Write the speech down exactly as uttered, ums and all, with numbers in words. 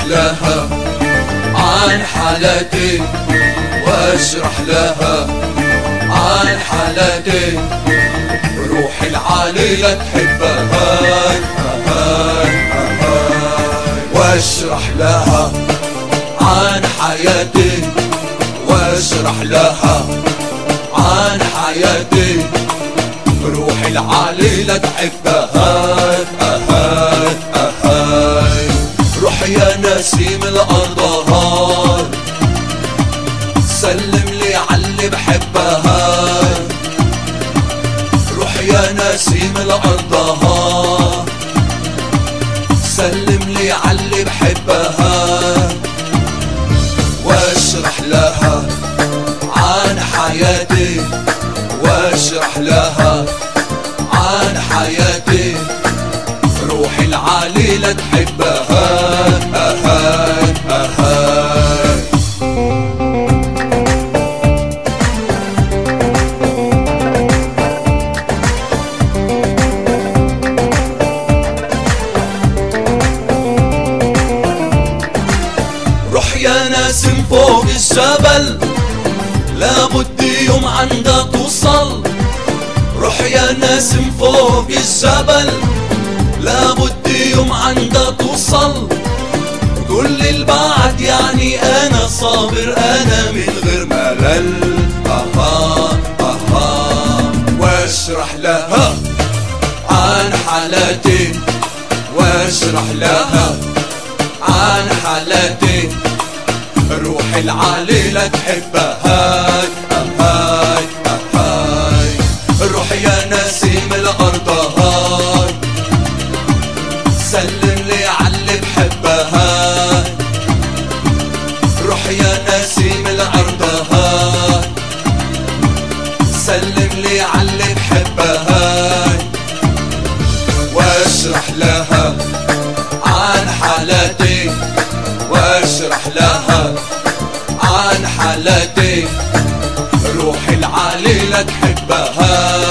لها عن حالتي واشرح لها عن حالتي، روحي العليلة تحبها واشرح لها عن حياتي واشرح لها عن حياتي، روحي العليلة تحبها. روح يا نسيم الأنهار سلم لي عاللي بحبها، روح يا نسيم الأنهار سلم لي عاللي بحبها، واشرح لها عن حياتي واشرح لها عن حياتي، روحي العليلة تحبها. روح يا ناسم فوق الجبل لابد يوم عندها توصل، روح يا ناسم فوق الجبل لابد يوم عندها توصل، كل البعد يعني انا صابر انا من غير ملل. اها اها واشرح لها عن حالتي واشرح لها عن حالتي، روحي العليلة تحبها. روح يا نسيم الأرض هاي سلم لي عاللي بحبها، روح يا نسيم الأرض هاي سلم لي عاللي بحبها، واشرح لها عن حالتي واشرح لها عن حالتي، روحي العليلة تحبها.